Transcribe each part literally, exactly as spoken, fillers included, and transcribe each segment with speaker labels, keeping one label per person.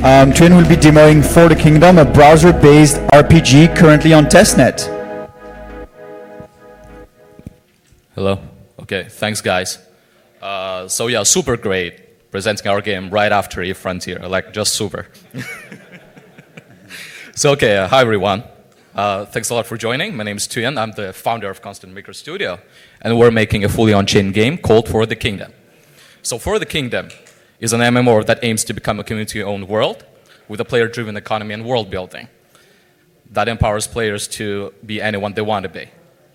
Speaker 1: Um, Twin will be demoing For the Kingdom, a browser-based R P G currently on testnet.
Speaker 2: Hello. Okay, thanks guys. Uh, so yeah, super great presenting our game right after Eve Frontier, like just super. So okay, uh, hi everyone. Uh, thanks a lot for joining. My name is Tuyen. I'm the founder of Constant Maker Studio, and we're making a fully on-chain game called For the Kingdom. So For the Kingdom is an M M O that aims to become a community-owned world with a player-driven economy and world building that empowers players to be anyone they want to be.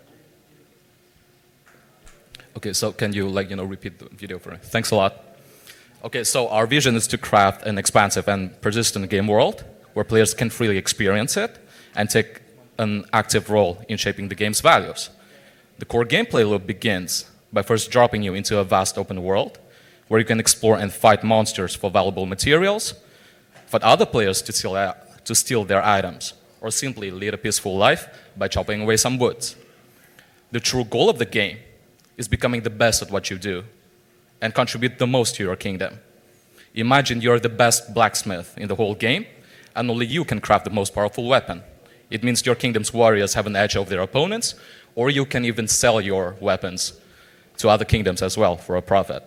Speaker 2: Okay, so can you like you know repeat the video for me? Thanks a lot. Okay, so our vision is to craft an expansive and persistent game world where players can freely experience it and take an active role in shaping the game's values. The core gameplay loop begins by first dropping you into a vast open world where you can explore and fight monsters for valuable materials, fight other players to steal, uh, to steal their items, or simply lead a peaceful life by chopping away some woods. The true goal of the game is becoming the best at what you do and contribute the most to your kingdom. Imagine you're the best blacksmith in the whole game, and only you can craft the most powerful weapon. It means your kingdom's warriors have an edge over their opponents, or you can even sell your weapons to other kingdoms as well for a profit.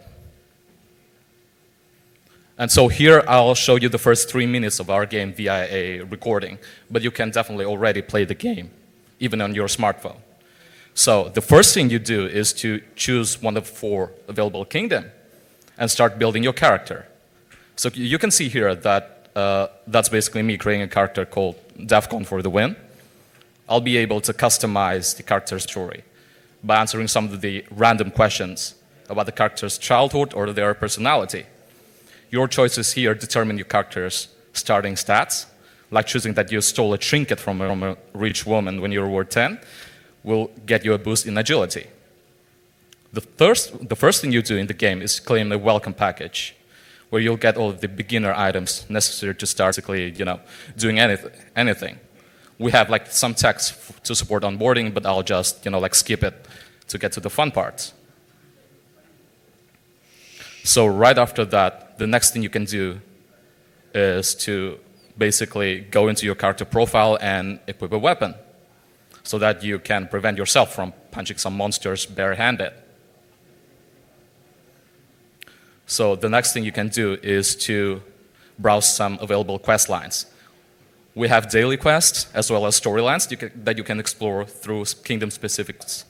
Speaker 2: And so here I'll show you the first three minutes of our game via a recording, but you can definitely already play the game, even on your smartphone. So the first thing you do is to choose one of four available kingdoms and start building your character. So you can see here that uh, that's basically me creating a character called Defcon for the win. I'll be able to customize the character's story by answering some of the random questions about the character's childhood or their personality. Your choices here determine your character's starting stats, like choosing that you stole a trinket from a, from a rich woman when you were ten will get you a boost in agility. The first, the first thing you do in the game is claim a welcome package, where you'll get all of the beginner items necessary to start basically, you know, doing anyth anything. We have like some text to support onboarding, but I'll just, you know, like skip it to get to the fun parts. So right after that, the next thing you can do is to basically go into your character profile and equip a weapon so that you can prevent yourself from punching some monsters barehanded. So the next thing you can do is to browse some available quest lines. We have daily quests as well as storylines that you can explore through kingdom specifics.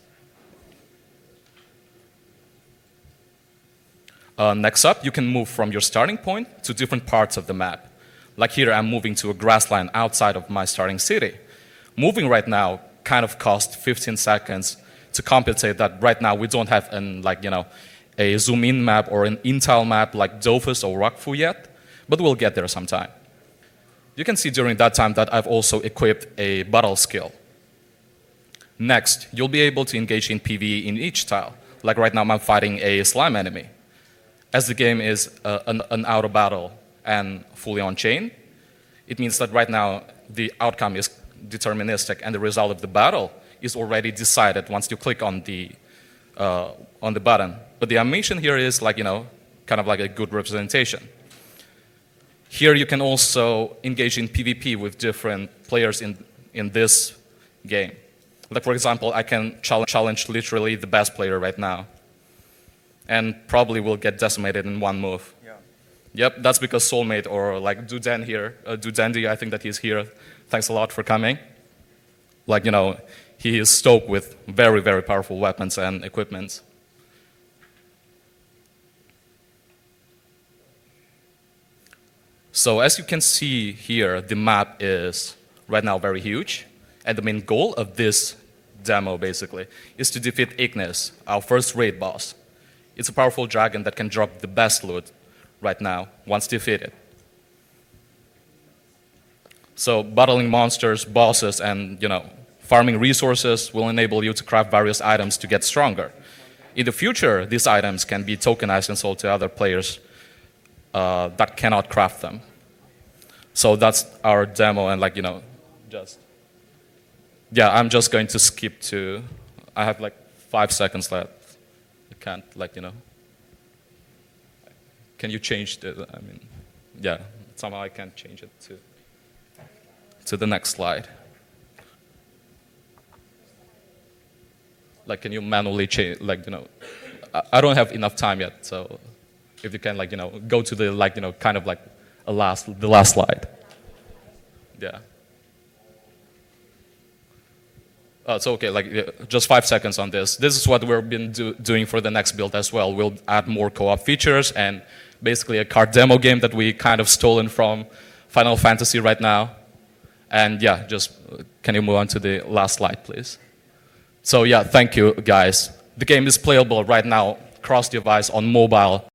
Speaker 2: Uh, next up, you can move from your starting point to different parts of the map. Like here, I'm moving to a grassland outside of my starting city. Moving right now kind of costs fifteen seconds to compensate that right now we don't have an, like, you know, a zoom-in map or an in-tile map like Dofus or Rockfu yet, but we'll get there sometime. You can see during that time that I've also equipped a battle skill. Next, you'll be able to engage in PvE in each tile. Like right now, I'm fighting a slime enemy. As the game is uh, an, an auto battle and fully on-chain, it means that right now the outcome is deterministic and the result of the battle is already decided once you click on the, uh, on the button. But the animation here is like, you know, kind of like a good representation. Here you can also engage in PvP with different players in, in this game. Like for example, I can challenge, challenge literally the best player right now, and probably will get decimated in one move. Yeah. Yep, that's because Soulmate or like Duden here, uh, Dudendi, I think that he's here. Thanks a lot for coming. Like, you know, he is stoked with very, very powerful weapons and equipment. So as you can see here, the map is right now very huge. And the main goal of this demo, basically, is to defeat Ignis, our first raid boss. It's a powerful dragon that can drop the best loot right now, once defeated. So battling monsters, bosses, and, you know, farming resources will enable you to craft various items to get stronger. In the future, these items can be tokenized and sold to other players uh, that cannot craft them. So that's our demo, and like, you know, just, yeah, I'm just going to skip to, I have like five seconds left. Can't, like, you know, can you change the, I mean, yeah, somehow I can't change it to, to the next slide. Like, can you manually change, like, you know, I, I don't have enough time yet, so if you can, like, you know, go to the, like, you know, kind of like a last, the last slide. Yeah. Uh, so, okay, like, uh, just five seconds on this. This is what we've been do doing for the next build as well. We'll add more co-op features and basically a card demo game that we kind of stolen from Final Fantasy right now. And yeah, just, uh, can you move on to the last slide, please? So yeah, thank you, guys. The game is playable right now, cross-device on mobile.